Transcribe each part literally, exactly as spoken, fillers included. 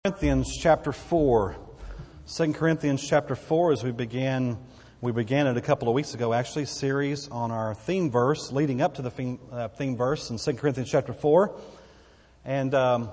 Corinthians chapter four. Second Corinthians chapter four, as we began, we began it a couple of weeks ago, actually, series on our theme verse, leading up to the theme, uh, theme verse in Second Corinthians chapter four. And um,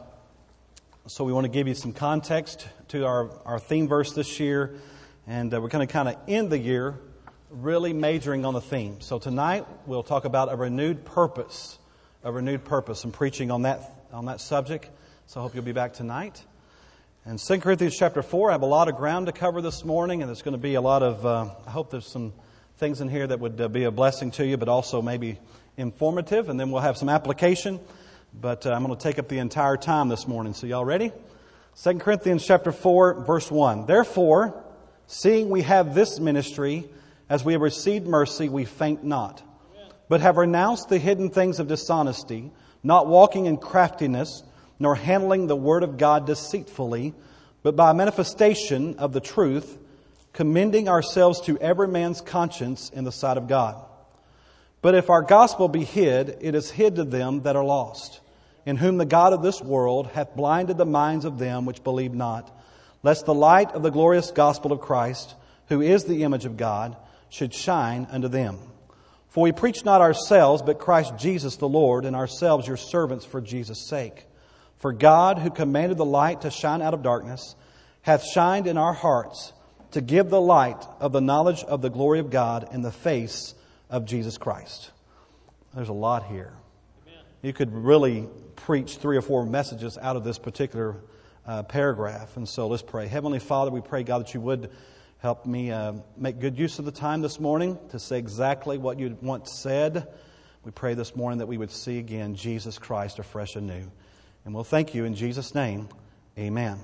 so we want to give you some context to our, our theme verse this year. And uh, we're going to kind of end the year really majoring on the theme. So tonight we'll talk about a renewed purpose, a renewed purpose, and preaching on that, on that subject. So I hope you'll be back tonight. And Second Corinthians chapter four, I have a lot of ground to cover this morning, and there's going to be a lot of, uh, I hope there's some things in here that would uh, be a blessing to you, but also maybe informative, and then we'll have some application. But uh, I'm going to take up the entire time this morning. So y'all ready? Second Corinthians chapter four, verse one. Therefore, seeing we have this ministry, as we have received mercy, we faint not, but have renounced the hidden things of dishonesty, not walking in craftiness, nor handling the word of God deceitfully, but by manifestation of the truth, commending ourselves to every man's conscience in the sight of God. But if our gospel be hid, it is hid to them that are lost, in whom the God of this world hath blinded the minds of them which believe not, lest the light of the glorious gospel of Christ, who is the image of God, should shine unto them. For we preach not ourselves, but Christ Jesus the Lord, and ourselves your servants for Jesus' sake. For God, who commanded the light to shine out of darkness, hath shined in our hearts to give the light of the knowledge of the glory of God in the face of Jesus Christ. There's a lot here. Amen. You could really preach three or four messages out of this particular uh, paragraph. And so let's pray. Heavenly Father, we pray, God, that you would help me uh, make good use of the time this morning to say exactly what you once said. We pray this morning that we would see again Jesus Christ afresh and new. And we'll thank you in Jesus' name. Amen.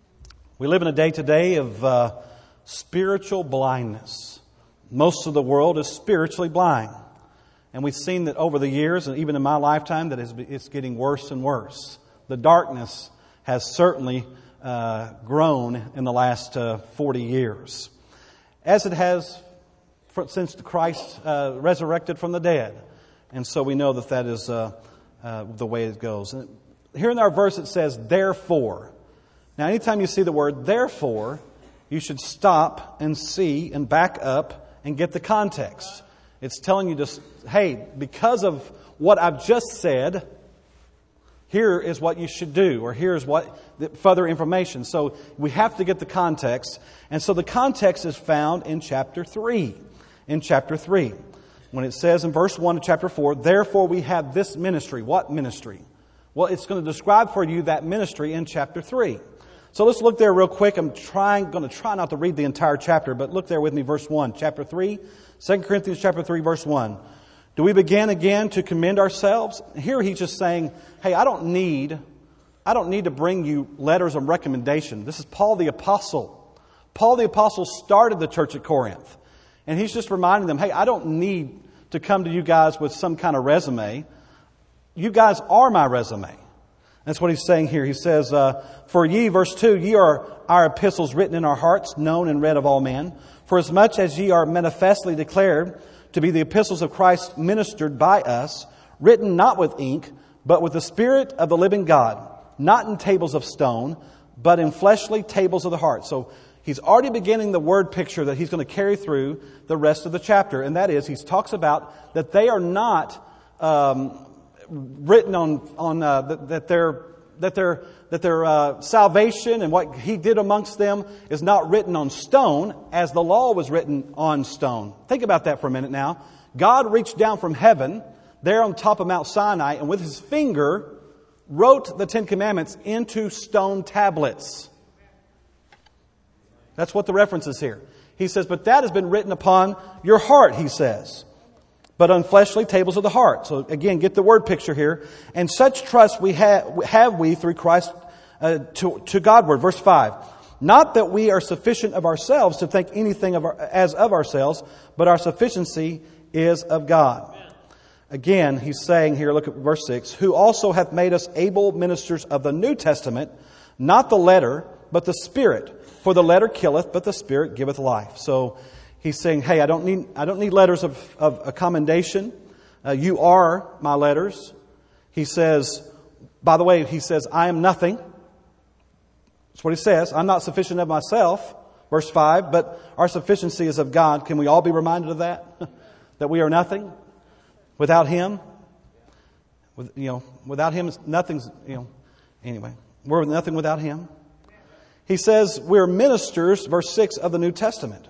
We live in a day today of uh, spiritual blindness. Most of the world is spiritually blind. And we've seen that over the years, and even in my lifetime, that it's getting worse and worse. The darkness has certainly uh, grown in the last uh, forty years. As it has for, since Christ uh, resurrected from the dead. And so we know that that is uh, uh, the way it goes. And here in our verse it says, therefore. Now anytime you see the word therefore, you should stop and see and back up and get the context. It's telling you just, hey, because of what I've just said, here is what you should do, or here's what further information. So we have to get the context. And so the context is found in chapter three. In chapter three. When it says in verse one of chapter four, therefore we have this ministry. What ministry? Well, it's going to describe for you that ministry in chapter three. So let's look there real quick. I'm trying, going to try not to read the entire chapter, but look there with me, verse one, chapter three, Second Corinthians chapter three, verse one. Do we begin again to commend ourselves? Here he's just saying, hey, I don't need, I don't need to bring you letters of recommendation. This is Paul the Apostle. Paul the Apostle started the church at Corinth. And he's just reminding them, hey, I don't need to come to you guys with some kind of resume. You guys are my resume. That's what he's saying here. He says, uh, for ye, verse two, ye are our epistles written in our hearts, known and read of all men. For as much as ye are manifestly declared to be the epistles of Christ ministered by us, written not with ink, but with the Spirit of the living God, not in tables of stone, but in fleshly tables of the heart. So he's already beginning the word picture that he's going to carry through the rest of the chapter. And that is, he talks about that they are not um, written on on uh, that, that their that their that their uh, salvation and what he did amongst them is not written on stone, as the law was written on stone. Think about that for a minute now. God reached down from heaven there on top of Mount Sinai, and with his finger wrote the Ten Commandments into stone tablets. That's what the reference is here. He says, but that has been written upon your heart, he says. But on fleshly tables of the heart. So again, get the word picture here. And such trust we have, have we through Christ uh, to, to Godward. Verse five. Not that we are sufficient of ourselves to think anything of our, as of ourselves, but our sufficiency is of God. Amen. Again, he's saying here, look at verse six. Who also hath made us able ministers of the New Testament, not the letter, but the Spirit. For the letter killeth, but the Spirit giveth life. So he's saying, hey, I don't need I don't need letters of, of a commendation. Uh, you are my letters. He says, by the way, he says, I am nothing. That's what he says. I'm not sufficient of myself, verse five, but our sufficiency is of God. Can we all be reminded of that? That we are nothing without Him? With, you know, without Him, nothing's, you know, anyway. We're nothing without Him. He says we're ministers, verse six, of the New Testament.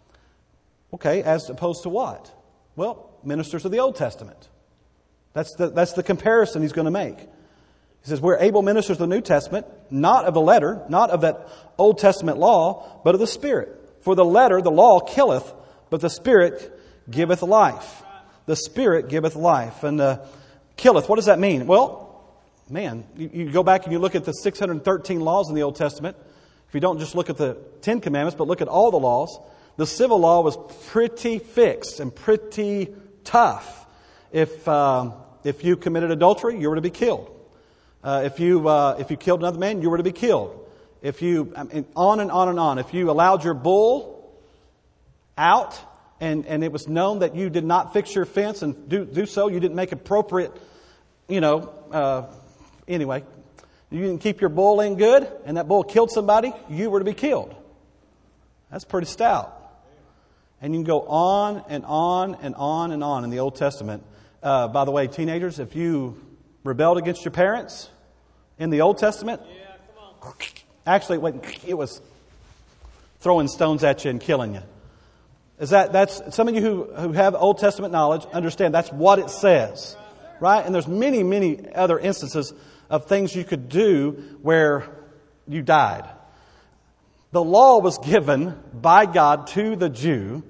Okay, as opposed to what? Well, ministers of the Old Testament. That's the, that's the comparison he's going to make. He says we're able ministers of the New Testament, not of the letter, not of that Old Testament law, but of the Spirit. For the letter, the law, killeth, but the Spirit giveth life. The Spirit giveth life. And uh, killeth, what does that mean? Well, man, you, you go back and you look at the six hundred thirteen laws in the Old Testament. If you don't just look at the Ten Commandments, but look at all the laws, the civil law was pretty fixed and pretty tough. If um, if you committed adultery, you were to be killed. Uh, if you uh, if you killed another man, you were to be killed. If you I mean, on and on and on. If you allowed your bull out and and it was known that you did not fix your fence and do do so, you didn't make appropriate, you know. Uh, anyway, you didn't keep your bull in good, and that bull killed somebody, you were to be killed. That's pretty stout. And you can go on and on and on and on in the Old Testament. Uh, by the way, teenagers, if you rebelled against your parents in the Old Testament, yeah, come on. Actually, wait, it was throwing stones at you and killing you. Is that that's some of you who, who have Old Testament knowledge understand that's what it says, right? And there's many, many other instances of things you could do where you died. The law was given by God to the Jew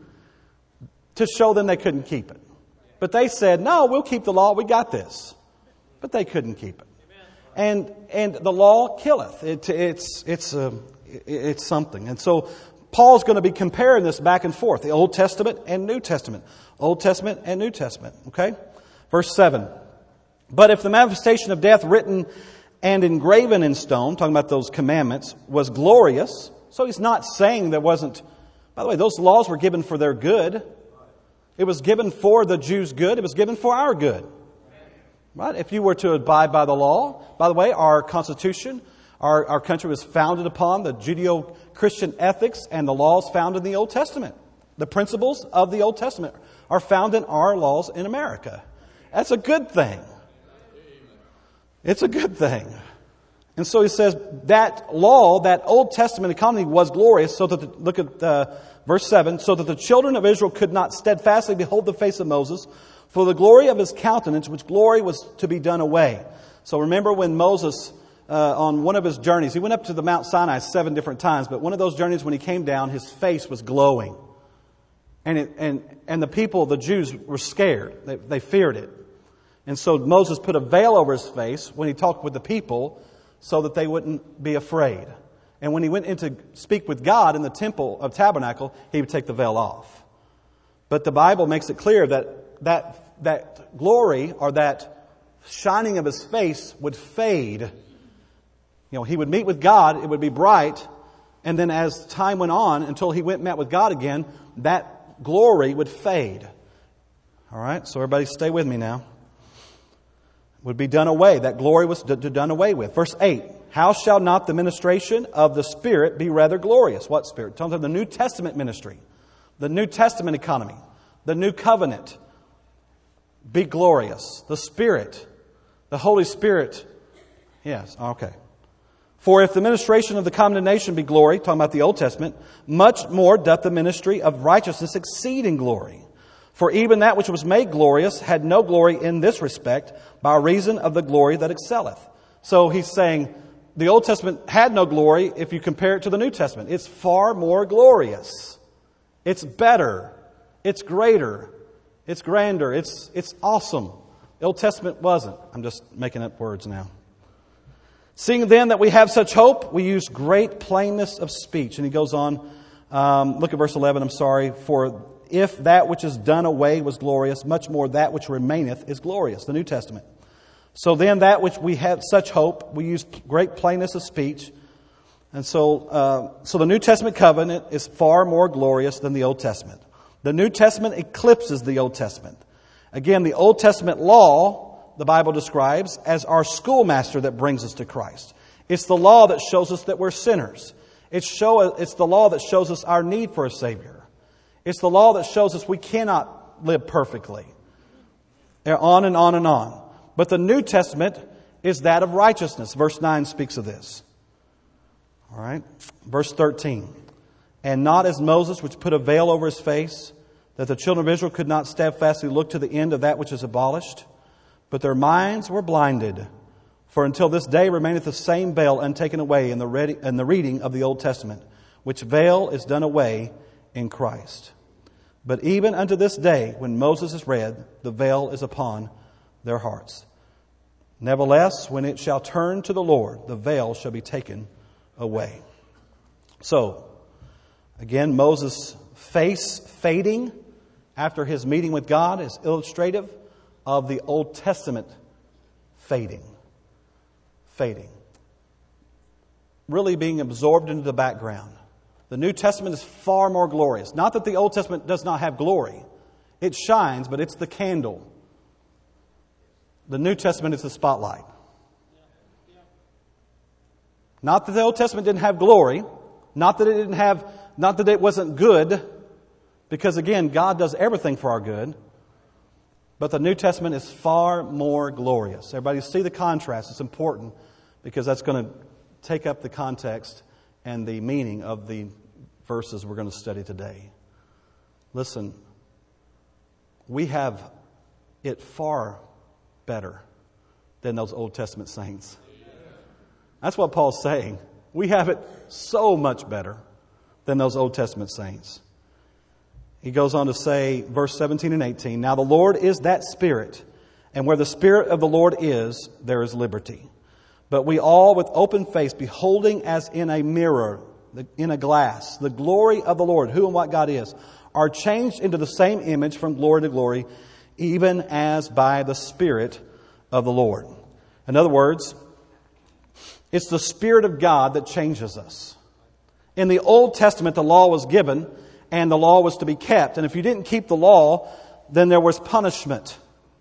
to show them they couldn't keep it. But they said, no, we'll keep the law. We got this. But they couldn't keep it. And and the law killeth. It, it's, it's, uh, it's something. And so Paul's going to be comparing this back and forth. The Old Testament and New Testament. Old Testament and New Testament. Okay? Verse seven. But if the manifestation of death written and engraven in stone, talking about those commandments, was glorious. So he's not saying there wasn't... By the way, those laws were given for their good. It was given for the Jews' good. It was given for our good. Right? If you were to abide by the law, by the way, our Constitution, our, our country was founded upon the Judeo-Christian ethics and the laws found in the Old Testament. The principles of the Old Testament are found in our laws in America. That's a good thing. It's a good thing. And so he says that law, that Old Testament economy was glorious, so that, the, look at uh, verse seven, so that the children of Israel could not steadfastly behold the face of Moses, for the glory of his countenance, which glory was to be done away. So remember when Moses, uh, on one of his journeys, he went up to the Mount Sinai seven different times, but one of those journeys when he came down, his face was glowing. And it, and and the people, the Jews, were scared. They, they feared it. And so Moses put a veil over his face when he talked with the people so that they wouldn't be afraid. And when he went in to speak with God in the temple of tabernacle, he would take the veil off. But the Bible makes it clear that that, that glory or that shining of his face would fade. You know, he would meet with God, it would be bright, and then as time went on until he went and met with God again, that glory would fade. All right, so everybody stay with me now. Would be done away. That glory was d- d- done away with. Verse eight. How shall not the ministration of the Spirit be rather glorious? What Spirit? Talking about the New Testament ministry. The New Testament economy. The New Covenant. Be glorious. The Spirit. The Holy Spirit. Yes, okay. For if the ministration of the condemnation be glory, talking about the Old Testament, much more doth the ministry of righteousness exceed in glory. For even that which was made glorious had no glory in this respect, by reason of the glory that excelleth. So he's saying the Old Testament had no glory if you compare it to the New Testament. It's far more glorious. It's better. It's greater. It's grander. It's, it's awesome. The Old Testament wasn't. I'm just making up words now. Seeing then that we have such hope, we use great plainness of speech. And he goes on, um, look at verse eleven, I'm sorry. For if that which is done away was glorious, much more that which remaineth is glorious. The New Testament. So then that which we have such hope, we use great plainness of speech. And so, uh, so the New Testament covenant is far more glorious than the Old Testament. The New Testament eclipses the Old Testament. Again, the Old Testament law, the Bible describes as our schoolmaster that brings us to Christ. It's the law that shows us that we're sinners. It's, show, it's the law that shows us our need for a Savior. It's the law that shows us we cannot live perfectly. And on and on and on. But the New Testament is that of righteousness. Verse nine speaks of this. All right. Verse thirteen. And not as Moses, which put a veil over his face, that the children of Israel could not steadfastly look to the end of that which is abolished. But their minds were blinded. For until this day remaineth the same veil untaken away in the, ready, in the reading of the Old Testament, which veil is done away in Christ. But even unto this day, when Moses is read, the veil is upon their hearts. Nevertheless, when it shall turn to the Lord, the veil shall be taken away. So, again, Moses' face fading after his meeting with God is illustrative of the Old Testament fading. Fading. Really being absorbed into the background. The New Testament is far more glorious. Not that the Old Testament does not have glory. It shines, but it's the candle. The New Testament is the spotlight. Not that the Old Testament didn't have glory. Not that it didn't have, not that it wasn't good. Because again, God does everything for our good. But the New Testament is far more glorious. Everybody see the contrast. It's important because that's going to take up the context and the meaning of the verses we're going to study today. Listen, we have it far better than those Old Testament saints. That's what Paul's saying. We have it so much better than those Old Testament saints. He goes on to say, verse seventeen and eighteen, Now the Lord is that Spirit, and where the Spirit of the Lord is, there is liberty. But we all with open face, beholding as in a mirror, in a glass, the glory of the Lord, who and what God is, are changed into the same image from glory to glory, even as by the Spirit of the Lord. In other words, it's the Spirit of God that changes us. In the Old Testament, the law was given, and the law was to be kept. And if you didn't keep the law, then there was punishment.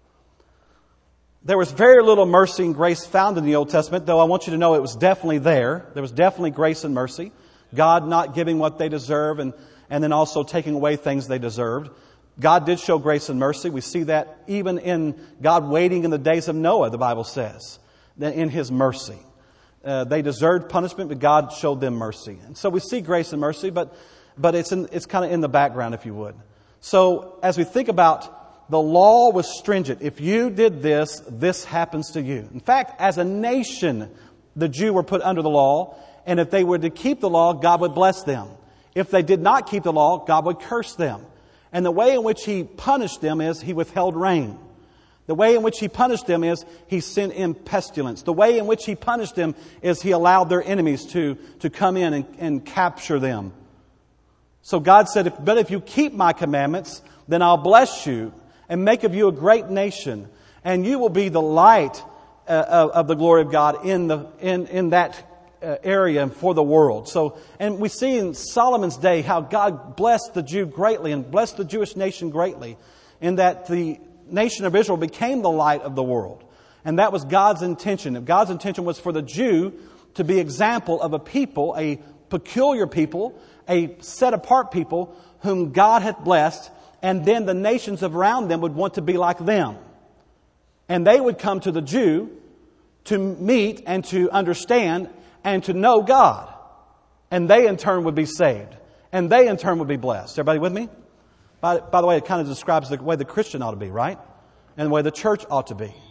There was very little mercy and grace found in the Old Testament, though I want you to know it was definitely there. There was definitely grace and mercy. God not giving what they deserve and, and then also taking away things they deserved. God did show grace and mercy. We see that even in God waiting in the days of Noah, the Bible says, that in His mercy. Uh, they deserved punishment, but God showed them mercy. And so we see grace and mercy, but but it's in, it's kind of in the background, if you would. So as we think about the law was stringent. If you did this, this happens to you. In fact, as a nation, the Jew were put under the law, and if they were to keep the law, God would bless them. If they did not keep the law, God would curse them. And the way in which He punished them is He withheld rain. The way in which He punished them is He sent in pestilence. The way in which He punished them is He allowed their enemies to, to come in and, and capture them. So God said, if, but if you keep my commandments, then I'll bless you and make of you a great nation. And you will be the light uh, of, of the glory of God in the in, in that uh, area and for the world. So, and we see in Solomon's day how God blessed the Jew greatly and blessed the Jewish nation greatly, in that the nation of Israel became the light of the world. And that was God's intention. If God's intention was for the Jew to be example of a people, a peculiar people, a set-apart people whom God had blessed, and then the nations around them would want to be like them. And they would come to the Jew to meet and to understand and to know God. And they in turn would be saved. And they in turn would be blessed. Everybody with me? By, by the way, it kind of describes the way the Christian ought to be, right? And the way the church ought to be.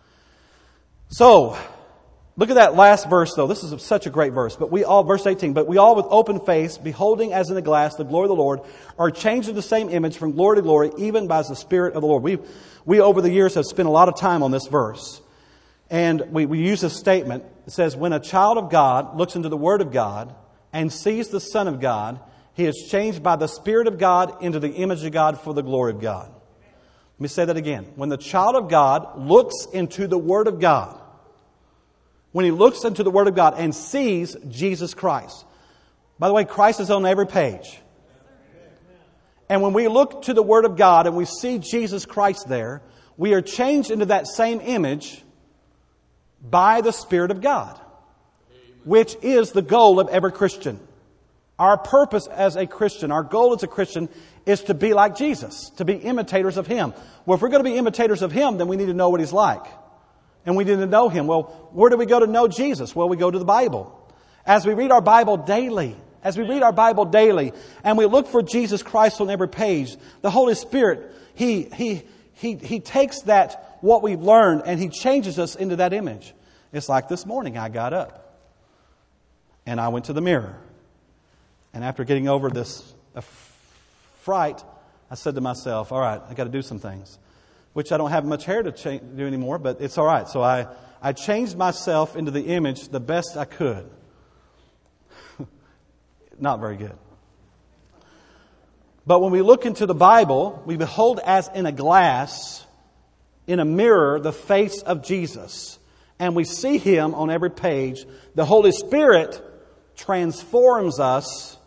So, look at that last verse, though. This is such a great verse. But we all, verse eighteen, but we all with open face, beholding as in a glass the glory of the Lord, are changed in the same image from glory to glory, even by the Spirit of the Lord. We, we over the years have spent a lot of time on this verse. And we, we use a statement. It says, when a child of God looks into the Word of God and sees the Son of God, he is changed by the Spirit of God into the image of God for the glory of God. Let me say that again. When the child of God looks into the Word of God, when he looks into the Word of God and sees Jesus Christ. By the way, Christ is on every page. And when we look to the Word of God and we see Jesus Christ there, we are changed into that same image by the Spirit of God. which is the goal of every Christian. Our purpose as a Christian, our goal as a Christian, is to be like Jesus, to be imitators of Him. Well, if we're going to be imitators of Him, then we need to know what He's like. And we need to know Him. Well, where do we go to know Jesus? Well, we go to the Bible. As we read our Bible daily, as we read our Bible daily, and we look for Jesus Christ on every page, the Holy Spirit, He, He, He, He takes that, what we've learned, and He changes us into that image. It's like this morning I got up and I went to the mirror. And after getting over this uh, fright, I said to myself, all right, I got to do some things, which I don't have much hair to cha- do anymore, but it's all right. So I, I changed myself into the image the best I could. Not very good. But when we look into the Bible, we behold as in a glass, in a mirror, the face of Jesus. And we see Him on every page. The Holy Spirit transforms us.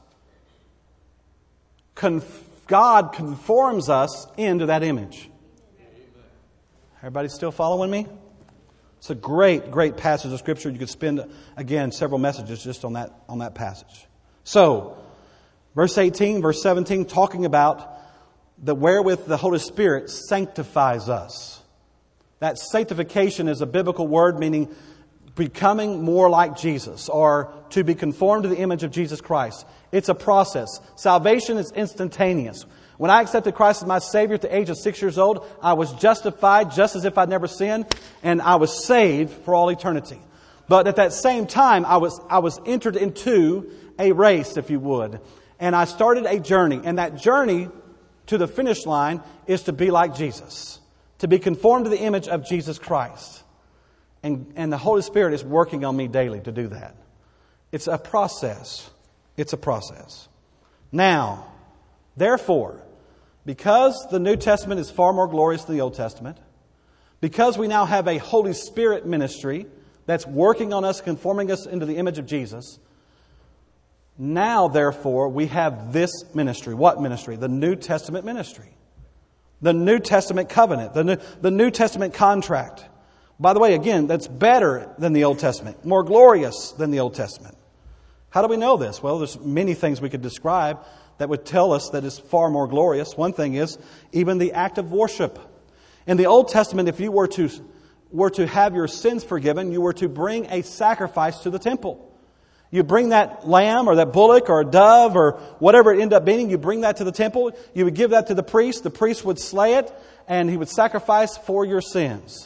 Conf- God conforms us into that image. Everybody still following me? It's a great, great passage of Scripture. You could spend, again, several messages just on that, on that passage. So, verse eighteen, verse seventeen, talking about the wherewith the Holy Spirit sanctifies us. That sanctification is a biblical word meaning becoming more like Jesus, or to be conformed to the image of Jesus Christ. It's a process. Salvation is instantaneous. When I accepted Christ as my Savior at the age of six years old, I was justified just as if I'd never sinned, and I was saved for all eternity. But at that same time, I was I was entered into a race, if you would. And I started a journey. And that journey to the finish line is to be like Jesus. To be conformed to the image of Jesus Christ. And, and the Holy Spirit is working on me daily to do that. It's a process. It's a process. Now, therefore, because the New Testament is far more glorious than the Old Testament, because we now have a Holy Spirit ministry that's working on us, conforming us into the image of Jesus, now, therefore, we have this ministry. What ministry? The New Testament ministry. The New Testament covenant. The New, the New Testament contract. By the way, again, that's better than the Old Testament. More glorious than the Old Testament. How do we know this? Well, there's many things we could describe that would tell us that it's far more glorious. One thing is even the act of worship. In the Old Testament, if you were to, were to have your sins forgiven, you were to bring a sacrifice to the temple. You bring that lamb or that bullock or a dove or whatever it ended up being, you bring that to the temple. You would give that to the priest. The priest would slay it and he would sacrifice for your sins.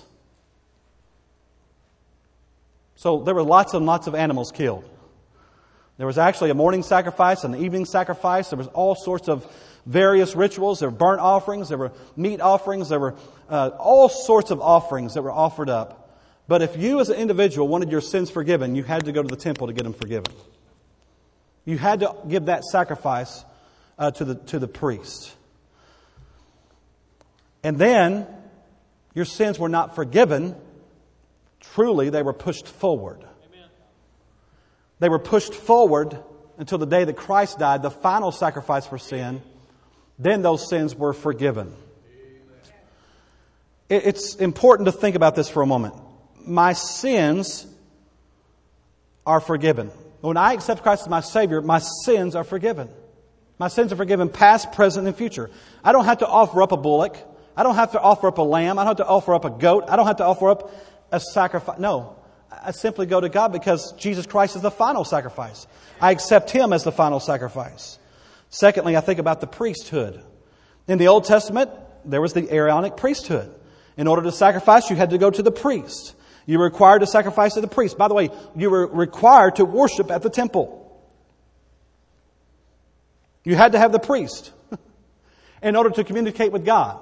So there were lots and lots of animals killed. There was actually a morning sacrifice, an evening sacrifice. There was all sorts of various rituals. There were burnt offerings. There were meat offerings. There were uh, all sorts of offerings that were offered up. But if you as an individual wanted your sins forgiven, you had to go to the temple to get them forgiven. You had to give that sacrifice uh, to the to the priest. And then your sins were not forgiven. Truly, they were pushed forward. Amen. They were pushed forward until the day that Christ died, the final sacrifice for sin. Then those sins were forgiven. Amen. It's important to think about this for a moment. My sins are forgiven. When I accept Christ as my Savior, my sins are forgiven. My sins are forgiven past, present, and future. I don't have to offer up a bullock. I don't have to offer up a lamb. I don't have to offer up a goat. I don't have to offer up a sacrifice. No, I simply go to God because Jesus Christ is the final sacrifice. I accept Him as the final sacrifice. Secondly, I think about the priesthood. In the Old Testament, there was the Aaronic priesthood. In order to sacrifice, you had to go to the priest. You were required to sacrifice to the priest. By the way, you were required to worship at the temple. You had to have the priest in order to communicate with God.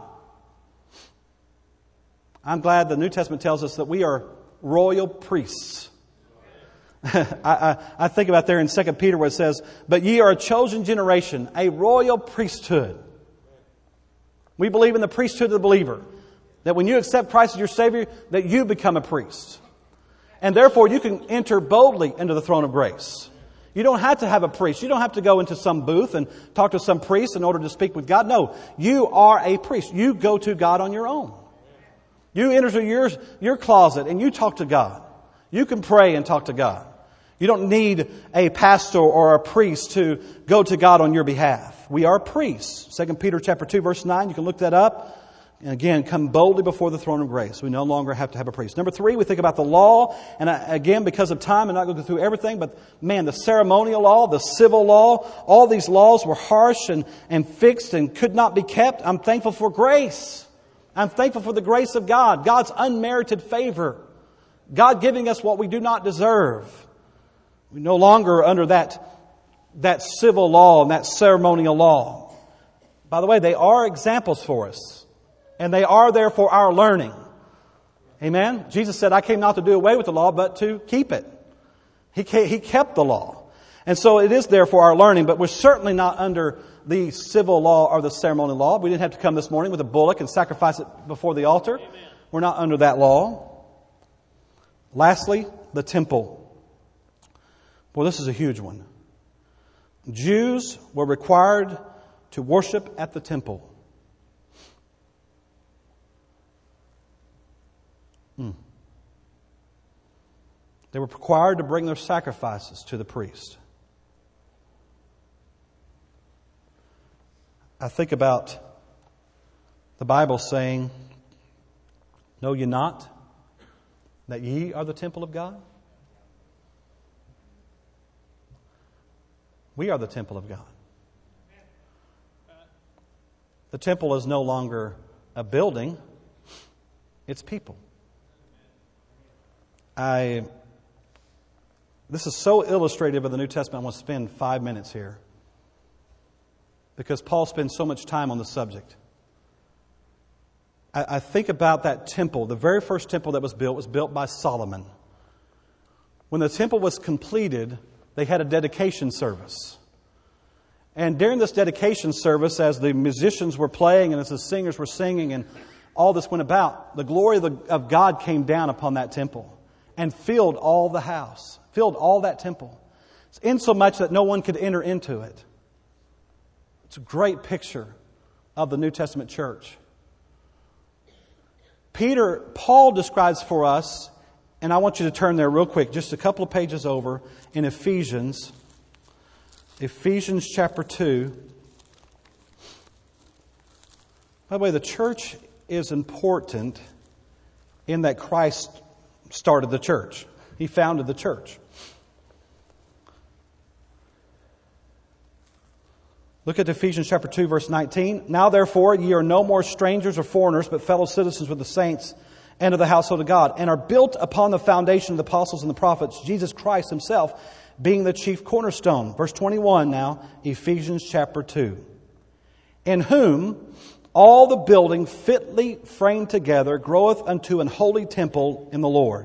I'm glad the New Testament tells us that we are royal priests. I, I, I think about there in Second Peter where it says, "But ye are a chosen generation, a royal priesthood." We believe in the priesthood of the believer. That when you accept Christ as your Savior, that you become a priest. And therefore you can enter boldly into the throne of grace. You don't have to have a priest. You don't have to go into some booth and talk to some priest in order to speak with God. No, you are a priest. You go to God on your own. You enter your, your closet and you talk to God. You can pray and talk to God. You don't need a pastor or a priest to go to God on your behalf. We are priests. Second Peter chapter two, verse nine. You can look that up. And again, come boldly before the throne of grace. We no longer have to have a priest. Number three, we think about the law. And again, because of time, I'm not going to go through everything. But man, the ceremonial law, the civil law, all these laws were harsh and, and fixed and could not be kept. I'm thankful for grace. I'm thankful for the grace of God. God's unmerited favor. God giving us what we do not deserve. We no longer are under that, that civil law and that ceremonial law. By the way, they are examples for us. And they are there for our learning. Amen? Jesus said, I came not to do away with the law, but to keep it. He he kept the law. And so it is there for our learning, but we're certainly not under the civil law or the ceremonial law. We didn't have to come this morning with a bullock and sacrifice it before the altar. Amen. We're not under that law. Lastly, the temple. Well, this is a huge one. Jews were required to worship at the temple. Hmm. They were required to bring their sacrifices to the priest. I think about the Bible saying, know ye not that ye are the temple of God? We are the temple of God. The temple is no longer a building, it's people. I, this is so illustrative of the New Testament, I want to spend five minutes here. Because Paul spends so much time on the subject. I, I think about that temple. The very first temple that was built was built by Solomon. When the temple was completed, they had a dedication service. And during this dedication service, as the musicians were playing and as the singers were singing and all this went about, the glory of, the, of God came down upon that temple. And filled all the house, filled all that temple, insomuch that no one could enter into it. It's a great picture of the New Testament church. Peter, Paul describes for us, and I want you to turn there real quick, just a couple of pages over, in Ephesians, Ephesians chapter two. By the way, the church is important in that Christ started the church. He founded the church. Look at Ephesians chapter two, verse nineteen. Now therefore ye are no more strangers or foreigners, but fellow citizens with the saints and of the household of God, and are built upon the foundation of the apostles and the prophets, Jesus Christ himself being the chief cornerstone. Verse twenty-one now, Ephesians chapter two. In whom all the building fitly framed together groweth unto an holy temple in the Lord,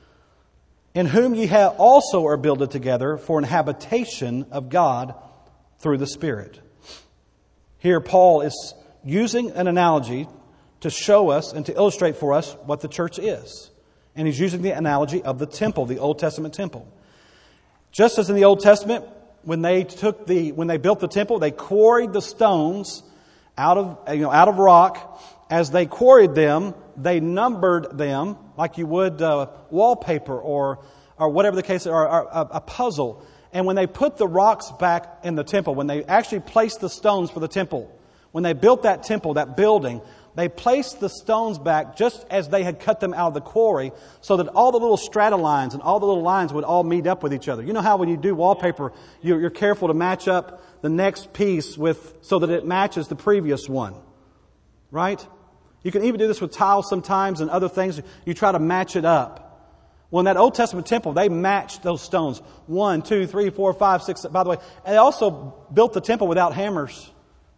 in whom ye have also are builded together for an habitation of God through the Spirit. Here Paul is using an analogy to show us and to illustrate for us what the church is. And he's using the analogy of the temple, the Old Testament temple. Just as in the Old Testament, when they took the when they built the temple, they quarried the stones out of you know out of rock. As they quarried them, they numbered them like you would uh, wallpaper or or whatever the case, or, or a, a puzzle. And when they put the rocks back in the temple, when they actually placed the stones for the temple, when they built that temple, that building, they placed the stones back just as they had cut them out of the quarry, so that all the little strata lines and all the little lines would all meet up with each other. You know how when you do wallpaper, you're, you're careful to match up the next piece with so that it matches the previous one, right? You can even do this with tiles sometimes and other things. You try to match it up. Well, in that Old Testament temple, they matched those stones. One, two, three, four, five, six. By the way, and they also built the temple without hammers.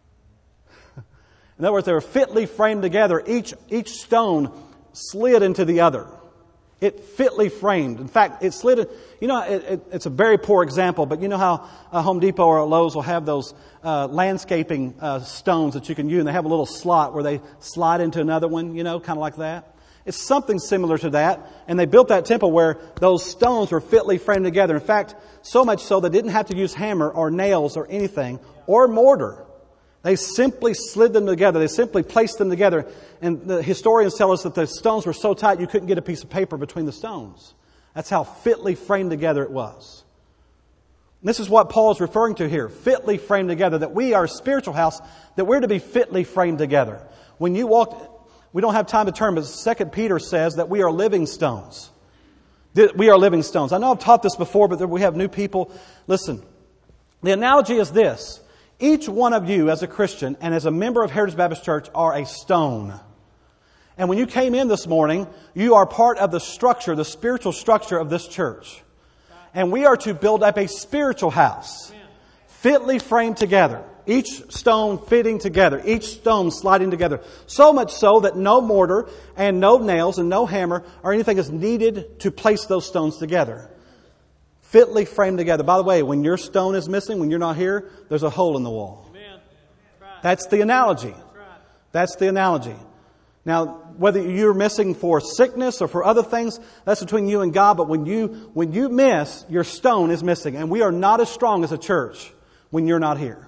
In other words, they were fitly framed together. Each, each stone slid into the other. It fitly framed. In fact, it slid. You know, it, it, it's a very poor example, but you know how a Home Depot or a Lowe's will have those uh, landscaping uh, stones that you can use, and they have a little slot where they slide into another one, you know, kind of like that. It's something similar to that. And they built that temple where those stones were fitly framed together. In fact, so much so they didn't have to use hammer or nails or anything or mortar. They simply slid them together. They simply placed them together. And the historians tell us that the stones were so tight you couldn't get a piece of paper between the stones. That's how fitly framed together it was. This is what Paul is referring to here, fitly framed together, that we are a spiritual house, that we're to be fitly framed together. When you walk, we don't have time to turn, but Second Peter says that we are living stones. We are living stones. I know I've taught this before, but we have new people. Listen, the analogy is this. Each one of you as a Christian and as a member of Heritage Baptist Church are a stone. And when you came in this morning, you are part of the structure, the spiritual structure of this church. And we are to build up a spiritual house, fitly framed together. Each stone fitting together, each stone sliding together. So much so that no mortar and no nails and no hammer or anything is needed to place those stones together. Fitly framed together. By the way, when your stone is missing, when you're not here, there's a hole in the wall. That's the analogy. That's the analogy. Now, whether you're missing for sickness or for other things, that's between you and God. But when you when you miss, your stone is missing. And we are not as strong as a church when you're not here.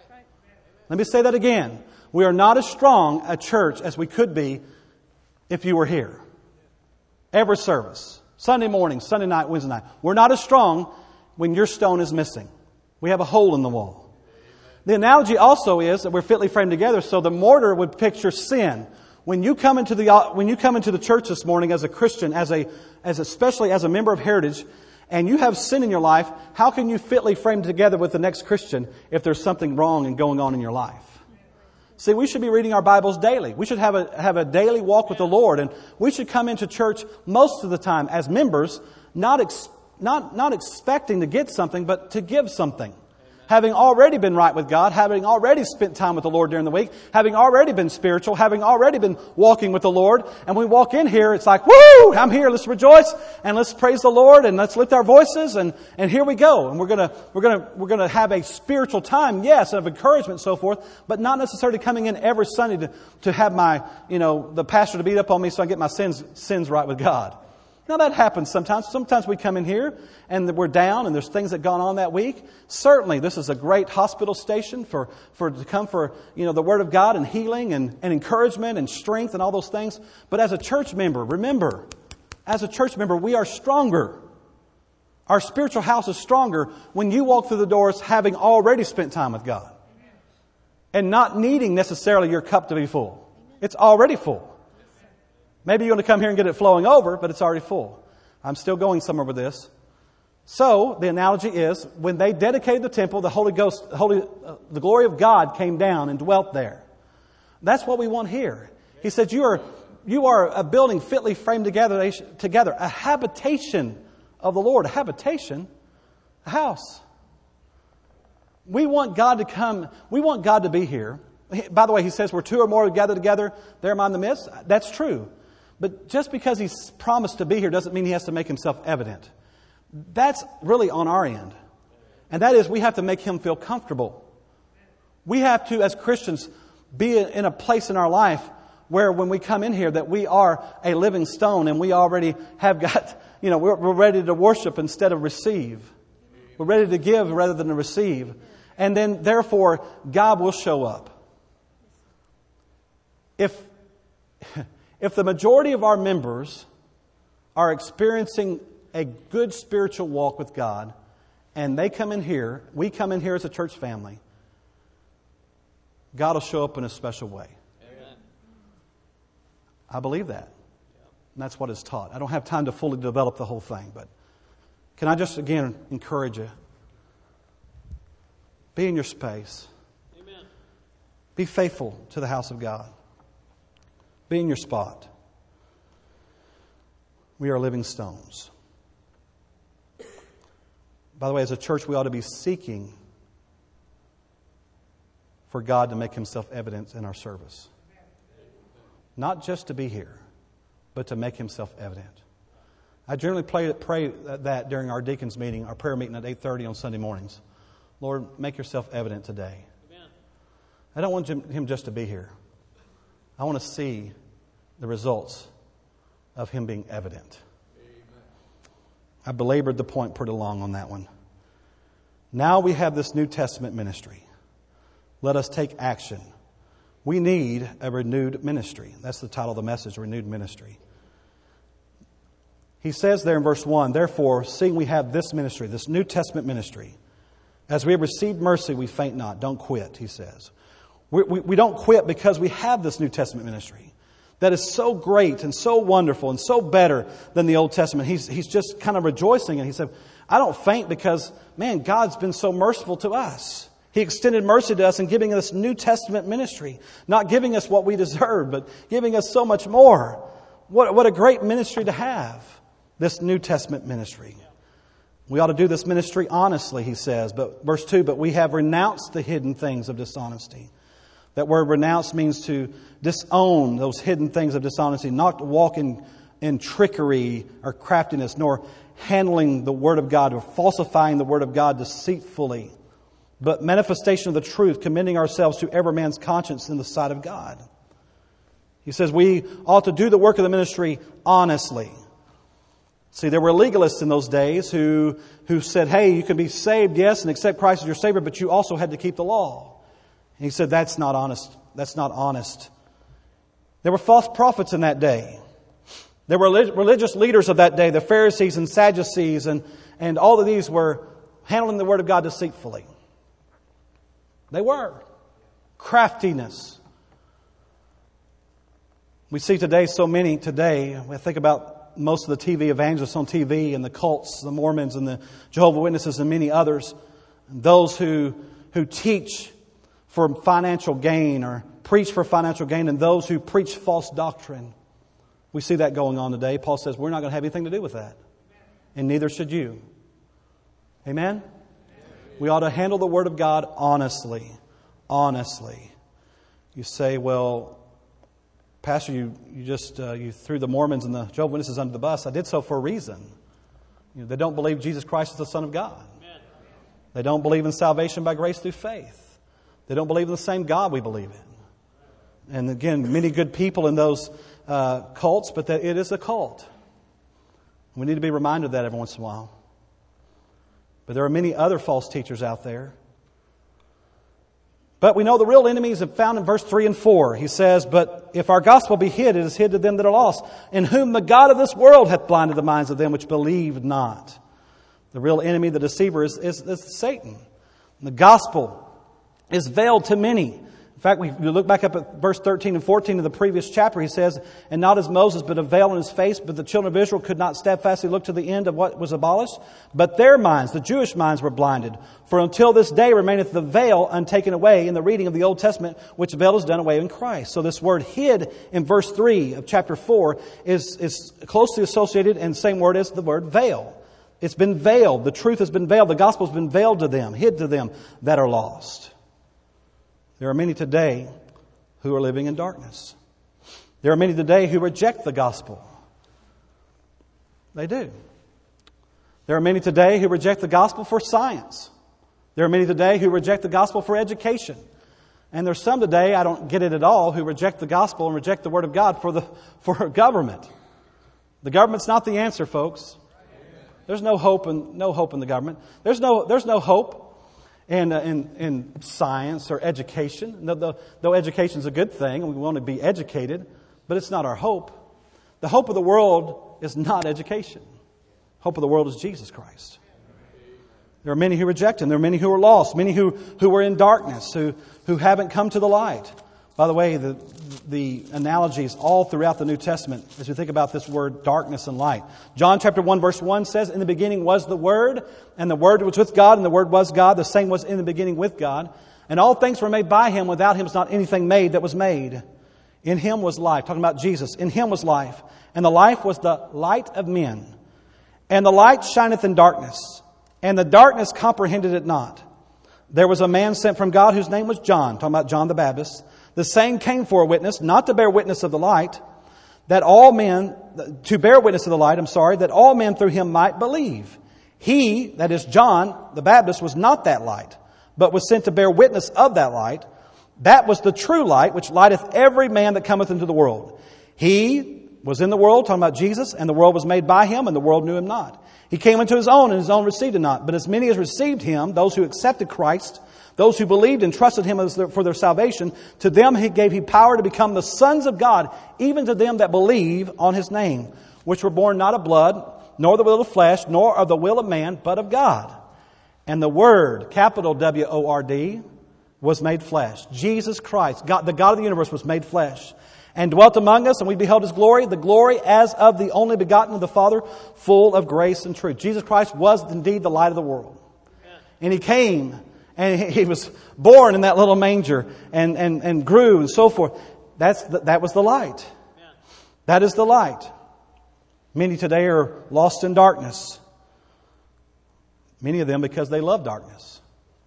Let me say that again. We are not as strong a church as we could be if you were here. Every service. Sunday morning, Sunday night, Wednesday night. We're not as strong when your stone is missing. We have a hole in the wall. The analogy also is that we're fitly framed together. So the mortar would picture sin. When you come into the when you come into the church this morning as a Christian, as a as especially as a member of Heritage, and you have sin in your life, how can you fitly frame together with the next Christian if there's something wrong and going on in your life? See, we should be reading our Bibles daily. We should have a have a daily walk with the Lord, and we should come into church most of the time as members, not ex, not not expecting to get something, but to give something. Having already been right with God, having already spent time with the Lord during the week, having already been spiritual, having already been walking with the Lord. And we walk in here, it's like, woo, I'm here, let's rejoice and let's praise the Lord and let's lift our voices and, and here we go. And we're gonna, we're gonna, we're gonna have a spiritual time, yes, of encouragement and so forth, but not necessarily coming in every Sunday to, to have my, you know, the pastor to beat up on me so I get my sins, sins right with God. Now that happens sometimes. Sometimes we come in here and we're down and there's things that gone on that week. Certainly this is a great hospital station for, for to come for, you know, the Word of God and healing and, and encouragement and strength and all those things. But as a church member, remember, as a church member, we are stronger. Our spiritual house is stronger when you walk through the doors having already spent time with God. And not needing necessarily your cup to be full. It's already full. Maybe you're going to come here and get it flowing over, but it's already full. I'm still going somewhere with this. So, the analogy is, when they dedicated the temple, the Holy Ghost, Holy, uh, the glory of God came down and dwelt there. That's what we want here. He said, you are, you are a building fitly framed together, together, a habitation of the Lord. A habitation? A house. We want God to come, we want God to be here. By the way, He says, where two or more gather together, there am I in the midst. That's true. But just because He's promised to be here doesn't mean He has to make Himself evident. That's really on our end. And that is, we have to make Him feel comfortable. We have to, as Christians, be in a place in our life where when we come in here that we are a living stone and we already have got, you know, we're, we're ready to worship instead of receive. We're ready to give rather than to receive. And then, therefore, God will show up. If... If the majority of our members are experiencing a good spiritual walk with God, and they come in here, we come in here as a church family, God will show up in a special way. Amen. I believe that. And that's what is taught. I don't have time to fully develop the whole thing, but can I just again encourage you? Be in your space. Amen. Be faithful to the house of God. Be in your spot. We are living stones. By the way, as a church, we ought to be seeking for God to make Himself evident in our service. Not just to be here, but to make Himself evident. I generally pray, pray that during our deacons meeting, our prayer meeting at eight thirty on Sunday mornings. Lord, make Yourself evident today. Amen. I don't want Him just to be here. I want to see the results of Him being evident. Amen. I belabored the point pretty long on that one. Now we have this New Testament ministry. Let us take action. We need a renewed ministry. That's the title of the message, Renewed Ministry. He says there in verse one, therefore, seeing we have this ministry, this New Testament ministry, as we have received mercy, we faint not. Don't quit, he says. We, we, we don't quit because we have this New Testament ministry that is so great and so wonderful and so better than the Old Testament. He's, he's just kind of rejoicing. And he said, I don't faint because, man, God's been so merciful to us. He extended mercy to us in giving us New Testament ministry. Not giving us what we deserve, but giving us so much more. What, what a great ministry to have, this New Testament ministry. We ought to do this ministry honestly, he says. But verse two, but we have renounced the hidden things of dishonesty. That word renounce means to disown those hidden things of dishonesty, not to walk in, in trickery or craftiness, nor handling the Word of God or falsifying the Word of God deceitfully, but manifestation of the truth, commending ourselves to every man's conscience in the sight of God. He says we ought to do the work of the ministry honestly. See, there were legalists in those days who, who said, hey, you can be saved, yes, and accept Christ as your Savior, but you also had to keep the law. And he said, that's not honest. That's not honest. There were false prophets in that day. There were religious leaders of that day, the Pharisees and Sadducees, and, and all of these were handling the Word of God deceitfully. They were. Craftiness. We see today so many today. We think about most of the T V evangelists on T V and the cults, the Mormons and the Jehovah's Witnesses and many others. And those who, who teach for financial gain or preach for financial gain, and those who preach false doctrine. We see that going on today. Paul says we're not going to have anything to do with that. And neither should you. Amen? We ought to handle the Word of God honestly. Honestly. You say, well, Pastor, you, you just uh, you threw the Mormons and the Jehovah's Witnesses under the bus. I did so for a reason. You know, they don't believe Jesus Christ is the Son of God. They don't believe in salvation by grace through faith. They don't believe in the same God we believe in. And again, many good people in those uh, cults, but that it is a cult. We need to be reminded of that every once in a while. But there are many other false teachers out there. But we know the real enemies are found in verse three and four. He says, but if our gospel be hid, it is hid to them that are lost, in whom the God of this world hath blinded the minds of them which believe not. The real enemy, the deceiver, is, is, is Satan. And the gospel is veiled to many. In fact, we look back up at verse thirteen and fourteen of the previous chapter. He says, and not as Moses, but a veil in his face. But the children of Israel could not steadfastly look to the end of what was abolished. But their minds, the Jewish minds, were blinded. For until this day remaineth the veil untaken away in the reading of the Old Testament, which veil is done away in Christ. So this word hid in verse three of chapter four is, is closely associated, and the same word as the word veil. It's been veiled. The truth has been veiled. The gospel has been veiled to them, hid to them that are lost. There are many today who are living in darkness. There are many today who reject the gospel. They do. There are many today who reject the gospel for science. There are many today who reject the gospel for education. And there's some today, I don't get it at all, who reject the gospel and reject the Word of God for the for government. The government's not the answer, folks. There's no hope in no hope in the government. There's no there's no hope in uh, in, in science or education. Though, though education is a good thing, and we want to be educated, but it's not our hope. The hope of the world is not education. Hope of the world is Jesus Christ. There are many who reject Him. There are many who are lost. Many who, who are in darkness, who, who haven't come to the light. By the way, the, the analogies all throughout the New Testament as we think about this word darkness and light. John chapter one verse one says, in the beginning was the Word, and the Word was with God, and the Word was God. The same was in the beginning with God. And all things were made by Him. Without Him was not anything made that was made. In Him was life. Talking about Jesus. In Him was life. And the life was the light of men. And the light shineth in darkness, and the darkness comprehended it not. There was a man sent from God whose name was John. Talking about John the Baptist. The same came for a witness, not to bear witness of the light, that all men, to bear witness of the light, I'm sorry, that all men through him might believe. He, that is John the Baptist, was not that light, but was sent to bear witness of that light. That was the true light, which lighteth every man that cometh into the world. He was in the world, talking about Jesus, and the world was made by Him, and the world knew Him not. He came into His own, and His own received Him not. But as many as received Him, those who accepted Christ, those who believed and trusted Him as their, for their salvation, to them He gave He power to become the sons of God, even to them that believe on His name, which were born not of blood, nor the will of the flesh, nor of the will of man, but of God. And the Word, capital W O R D, was made flesh. Jesus Christ, God, the God of the universe, was made flesh and dwelt among us, and we beheld His glory, the glory as of the only begotten of the Father, full of grace and truth. Jesus Christ was indeed the light of the world. Amen. And He came, and He was born in that little manger, and, and, and grew, and so forth. That's the, that was the light. Amen. That is the light. Many today are lost in darkness. Many of them because they love darkness.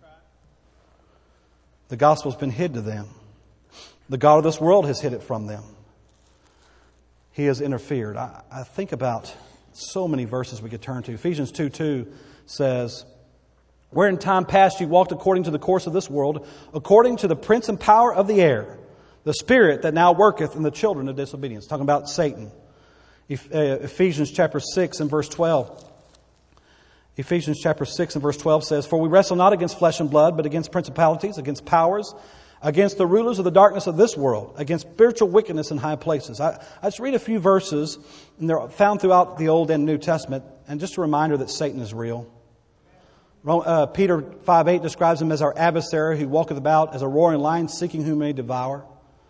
The gospel's been hid to them. The God of this world has hid it from them. He has interfered. I, I think about so many verses we could turn to. Ephesians two two says, where in time past you walked according to the course of this world, according to the prince and power of the air, the spirit that now worketh in the children of disobedience. Talking about Satan. Ephesians chapter six and verse twelve. Ephesians chapter six and verse twelve says, for we wrestle not against flesh and blood, but against principalities, against powers, against the rulers of the darkness of this world, against spiritual wickedness in high places. I, I just read a few verses, and they're found throughout the Old and New Testament, and just a reminder that Satan is real. Uh, Peter five eight describes him as our adversary who walketh about as a roaring lion, seeking whom he may devour.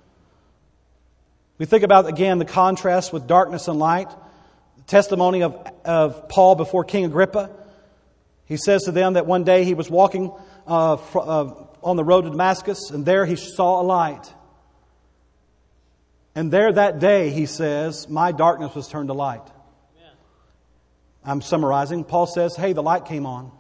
We think about, again, the contrast with darkness and light. The testimony of, of Paul before King Agrippa. He says to them that one day he was walking uh, fr- uh, on the road to Damascus, and there he saw a light. And there that day, he says, my darkness was turned to light. Amen. I'm summarizing. Paul says, hey, the light came on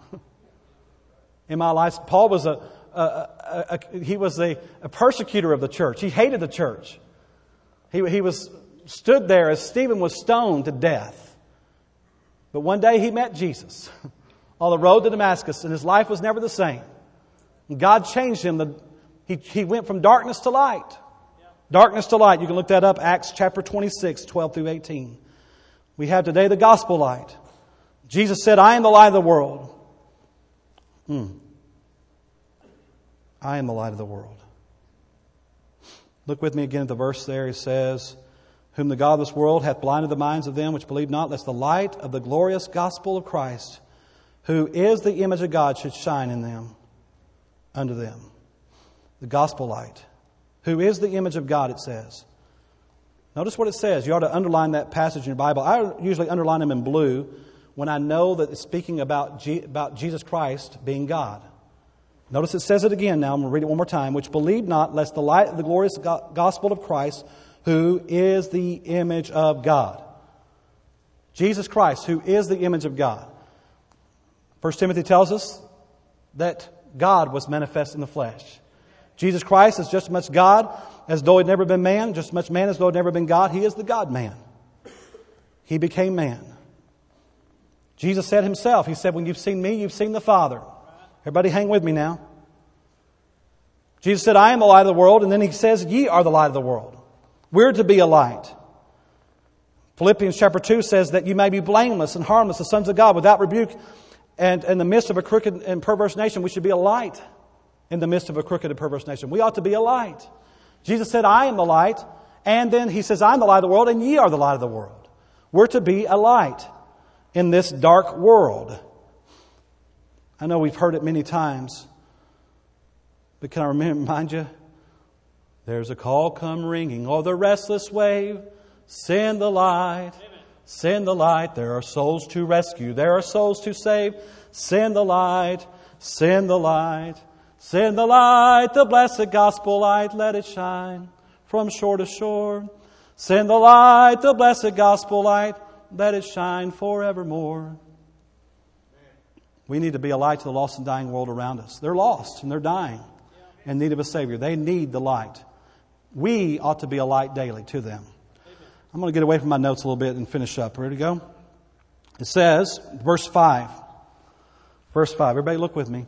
in my life. Paul was a, a, a, a he was a, a persecutor of the church. He hated the church. He, he was stood there as Stephen was stoned to death. But one day he met Jesus on the road to Damascus, and his life was never the same. God changed him. The, he, he went from darkness to light. Yeah. Darkness to light. You can look that up, Acts chapter twenty-six, twelve through eighteen. We have today the gospel light. Jesus said, I am the light of the world. Hmm. I am the light of the world. Look with me again at the verse there. He says, whom the God of this world hath blinded the minds of them which believe not, lest the light of the glorious gospel of Christ, who is the image of God, should shine in them, unto them. The gospel light. Who is the image of God, it says. Notice what it says. You ought to underline that passage in your Bible. I usually underline them in blue when I know that it's speaking about, G- about Jesus Christ being God. Notice it says it again now. I'm going to read it one more time. Which believe not, lest the light of the glorious go- gospel of Christ, who is the image of God. Jesus Christ, who is the image of God. First Timothy tells us that God was manifest in the flesh. Jesus Christ is just as much God as though he had never been man, just as much man as though he had never been God. He is the God-man. He became man. Jesus said himself, he said, when you've seen me, you've seen the Father. Everybody hang with me now. Jesus said, I am the light of the world. And then he says, ye are the light of the world. We're to be a light. Philippians chapter two says that you may be blameless and harmless, the sons of God, without rebuke. And in the midst of a crooked and perverse nation, we should be a light in the midst of a crooked and perverse nation. We ought to be a light. Jesus said, I am the light. And then he says, I am the light of the world, and ye are the light of the world. We're to be a light in this dark world. I know we've heard it many times, but can I remind you? There's a call come ringing, oh, the restless wave, send the light. Amen. Send the light. There are souls to rescue. There are souls to save. Send the light. Send the light. Send the light. The blessed gospel light. Let it shine from shore to shore. Send the light. The blessed gospel light. Let it shine forevermore. We need to be a light to the lost and dying world around us. They're lost and they're dying in need of a Savior. They need the light. We ought to be a light daily to them. I'm going to get away from my notes a little bit and finish up. Ready to go? It says, verse five. Verse five. Everybody look with me.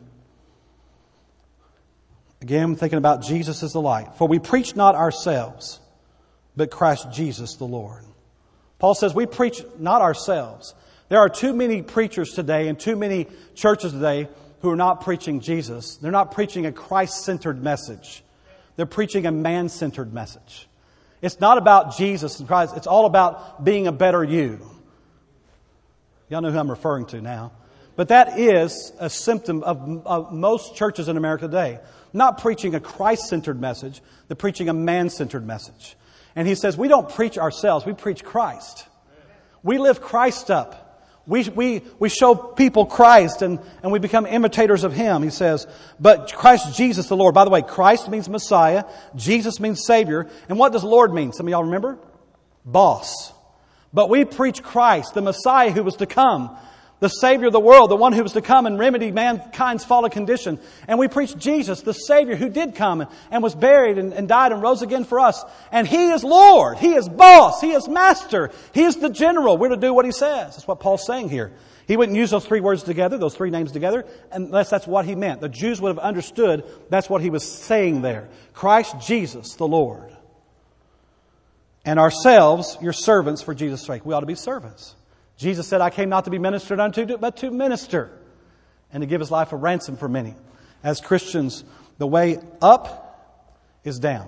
Again, I'm thinking about Jesus as the light. For we preach not ourselves, but Christ Jesus the Lord. Paul says we preach not ourselves. There are too many preachers today and too many churches today who are not preaching Jesus. They're not preaching a Christ-centered message. They're preaching a man-centered message. It's not about Jesus and Christ. It's all about being a better you. Y'all know who I'm referring to now. But that is a symptom of, of most churches in America today. Not preaching a Christ-centered message, they're preaching a man-centered message. And he says, we don't preach ourselves, we preach Christ. We lift Christ up. We, we, we show people Christ and, and we become imitators of Him. He says, but Christ Jesus the Lord. By the way, Christ means Messiah. Jesus means Savior. And what does Lord mean? Some of y'all remember? Boss. But we preach Christ, the Messiah who was to come. The Savior of the world, the one who was to come and remedy mankind's fallen condition. And we preach Jesus, the Savior who did come and, and was buried and, and died and rose again for us. And He is Lord. He is boss. He is master. He is the general. We're to do what He says. That's what Paul's saying here. He wouldn't use those three words together, those three names together, unless that's what he meant. The Jews would have understood that's what he was saying there. Christ Jesus, the Lord. And ourselves, your servants for Jesus' sake. We ought to be servants. Jesus said, I came not to be ministered unto, but to minister and to give His life a ransom for many. As Christians, the way up is down.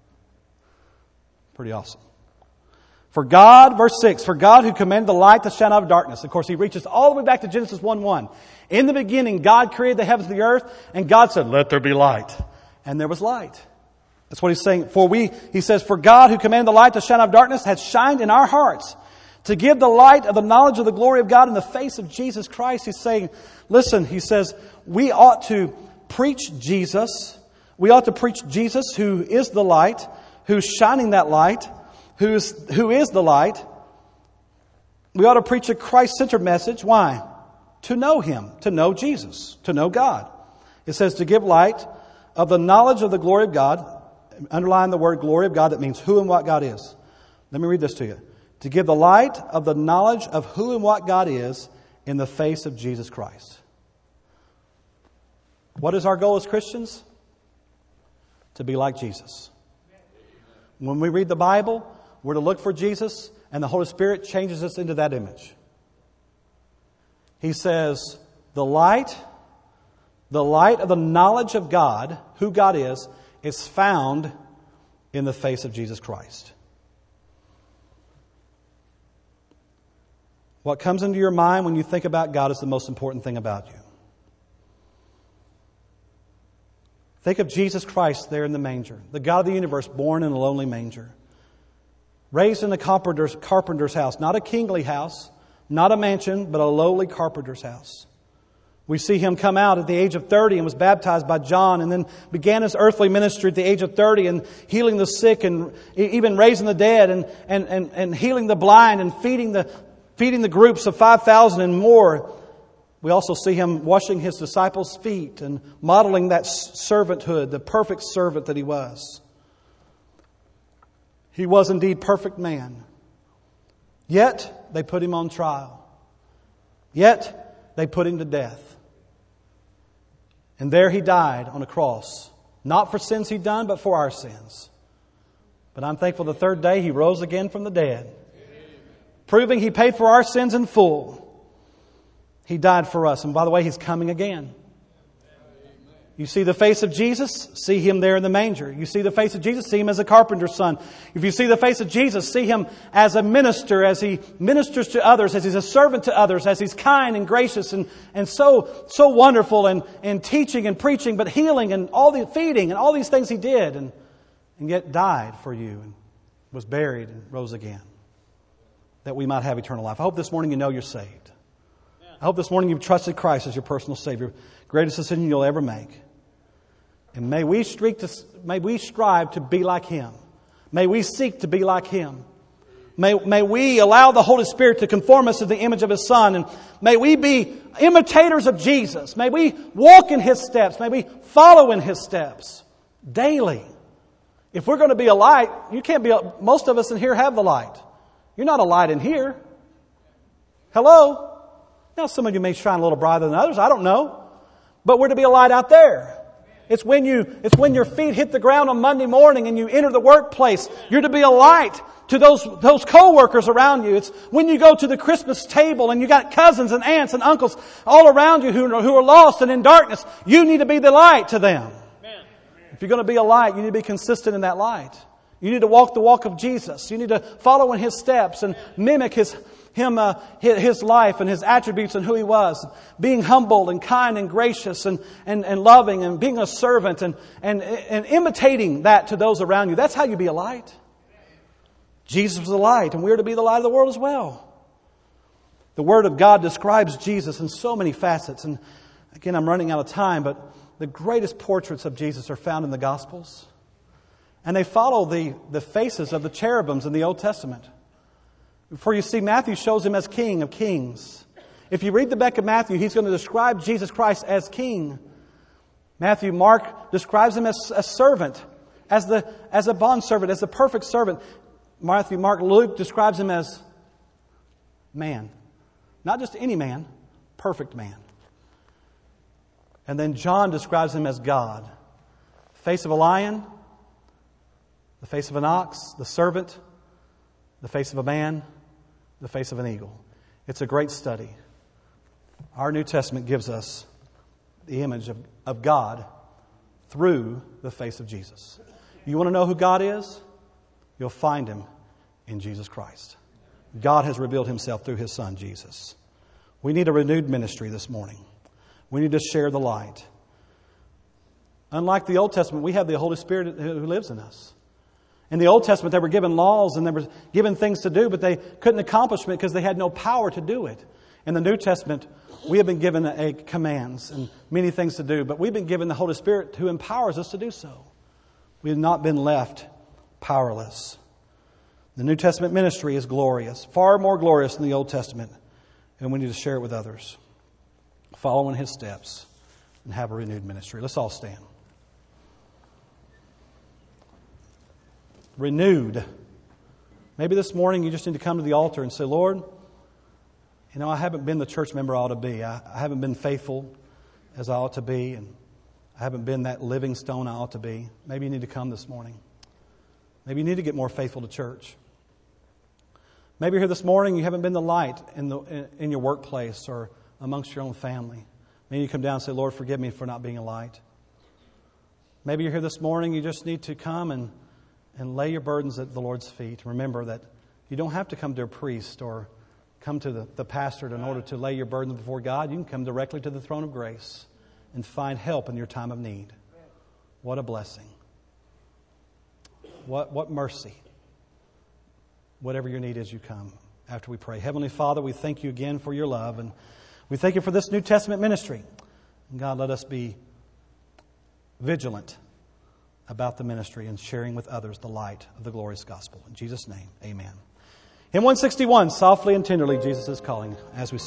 Pretty awesome. For God, verse six, for God who commanded the light to shine out of darkness. Of course, he reaches all the way back to Genesis one one. In the beginning, God created the heavens and the earth, and God said, let there be light. And there was light. That's what he's saying. For we, he says, for God who commanded the light to shine out of darkness hath shined in our hearts to give the light of the knowledge of the glory of God in the face of Jesus Christ. He's saying, listen, he says, we ought to preach Jesus. We ought to preach Jesus who is the light, who's shining that light, who's, who is the light. We ought to preach a Christ-centered message. Why? To know Him, to know Jesus, to know God. It says to give light of the knowledge of the glory of God. Underline the word glory of God. That means who and what God is. Let me read this to you. To give the light of the knowledge of who and what God is in the face of Jesus Christ. What is our goal as Christians? To be like Jesus. When we read the Bible, we're to look for Jesus, and the Holy Spirit changes us into that image. He says, the light, the light of the knowledge of God, who God is, is found in the face of Jesus Christ. What comes into your mind when you think about God is the most important thing about you. Think of Jesus Christ there in the manger, the God of the universe born in a lonely manger. Raised in a carpenter's, carpenter's house, not a kingly house, not a mansion, but a lowly carpenter's house. We see Him come out at the age of thirty and was baptized by John and then began His earthly ministry at the age of thirty and healing the sick and even raising the dead and, and, and, and healing the blind and feeding the, feeding the groups of five thousand and more. We also see Him washing His disciples' feet and modeling that servanthood, the perfect servant that He was. He was indeed perfect man. Yet they put Him on trial. Yet they put Him to death. And there He died on a cross. Not for sins He'd done, but for our sins. But I'm thankful the third day He rose again from the dead. Proving He paid for our sins in full. He died for us. And by the way, He's coming again. You see the face of Jesus, see Him there in the manger. You see the face of Jesus, see Him as a carpenter's son. If you see the face of Jesus, see Him as a minister, as He ministers to others, as He's a servant to others, as He's kind and gracious and, and so so wonderful and, and teaching and preaching, but healing and all the feeding and all these things He did, and, and yet died for you and was buried and rose again, that we might have eternal life. I hope this morning you know you're saved. I hope this morning you've trusted Christ as your personal Savior. Greatest decision you'll ever make. And may we strive to, may we strive to be like Him. May we seek to be like Him. May, may we allow the Holy Spirit to conform us to the image of His Son. And may we be imitators of Jesus. May we walk in His steps. May we follow in His steps daily. If we're going to be a light, you can't be, a, most of us in here have the light. You're not a light in here. Hello? Now some of you may shine a little brighter than others. I don't know. But we're to be a light out there. It's when you, it's when your feet hit the ground on Monday morning and you enter the workplace. You're to be a light to those, those co-workers around you. It's when you go to the Christmas table and you got cousins and aunts and uncles all around you who are, who are lost and in darkness. You need to be the light to them. Amen. If you're going to be a light, you need to be consistent in that light. You need to walk the walk of Jesus. You need to follow in His steps and mimic His, him uh, his life and his attributes and who he was, being humble and kind and gracious and, and, and loving and being a servant and, and, and imitating that to those around you. That's how you be a light. Jesus was the light, and we are to be the light of the world as well. The Word of God describes Jesus in so many facets. And again, I'm running out of time, but the greatest portraits of Jesus are found in the Gospels. And they follow the, the faces of the cherubims in the Old Testament. For you see, Matthew shows Him as King of Kings. If you read the book of Matthew, he's going to describe Jesus Christ as King. Matthew, Mark describes Him as a servant, as the as a bondservant, as the perfect servant. Matthew, Mark, Luke describes Him as man. Not just any man, perfect man. And then John describes Him as God. Face of a lion, the face of an ox, the servant, the face of a man, the face of an eagle. It's a great study. Our New Testament gives us the image of, of God through the face of Jesus. You want to know who God is? You'll find Him in Jesus Christ. God has revealed Himself through His Son, Jesus. We need a renewed ministry this morning. We need to share the light. Unlike the Old Testament, we have the Holy Spirit who lives in us. In the Old Testament, they were given laws and they were given things to do, but they couldn't accomplish it because they had no power to do it. In the New Testament, we have been given a, a commands and many things to do, but we've been given the Holy Spirit who empowers us to do so. We have not been left powerless. The New Testament ministry is glorious, far more glorious than the Old Testament, and we need to share it with others, follow in His steps, and have a renewed ministry. Let's all stand. Renewed. Maybe this morning you just need to come to the altar and say, Lord, you know, I haven't been the church member I ought to be. I, I haven't been faithful as I ought to be, and I haven't been that living stone I ought to be. Maybe you need to come this morning. Maybe you need to get more faithful to church. Maybe you're here this morning, you haven't been the light in, the, in, in your workplace or amongst your own family. Maybe you come down and say, Lord, forgive me for not being a light. Maybe you're here this morning, you just need to come and, and lay your burdens at the Lord's feet. Remember that you don't have to come to a priest or come to the, the pastor in order to lay your burdens before God. You can come directly to the throne of grace and find help in your time of need. What a blessing. What, what mercy. Whatever your need is, you come after we pray. Heavenly Father, we thank you again for your love, and we thank you for this New Testament ministry. And God, let us be vigilant about the ministry and sharing with others the light of the glorious gospel. In Jesus' name, amen. Hymn one sixty-one, Softly and Tenderly, Jesus is Calling, as we